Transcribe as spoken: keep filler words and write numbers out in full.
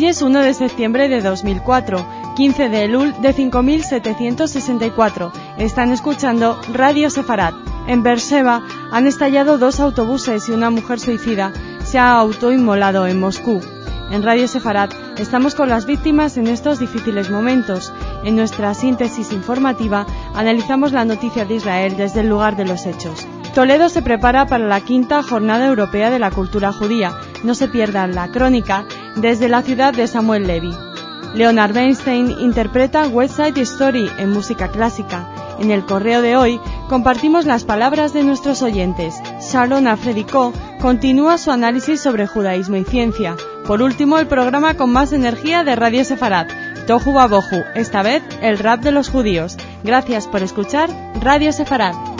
Hoy es uno de septiembre de dos mil cuatro, quince de Elul de cinco mil setecientos sesenta y cuatro. Están escuchando Radio Sefarat. En Beersheba han estallado dos autobuses y una mujer suicida se ha autoinmolado en Moscú. En Radio Sefarat estamos con las víctimas en estos difíciles momentos. En nuestra síntesis informativa analizamos la noticia de Israel desde el lugar de los hechos. Toledo se prepara para la quinta Jornada Europea de la Cultura Judía. No se pierdan la crónica desde la ciudad de Samuel Levy. Leonard Bernstein interpreta West Side Story en música clásica. En el correo de hoy compartimos las palabras de nuestros oyentes. Sharon Afrediko continúa su análisis sobre judaísmo y ciencia. Por último, el programa con más energía de Radio Sefarat, Tohu Wabohu, esta vez el rap de los judíos. Gracias por escuchar Radio Sefarat.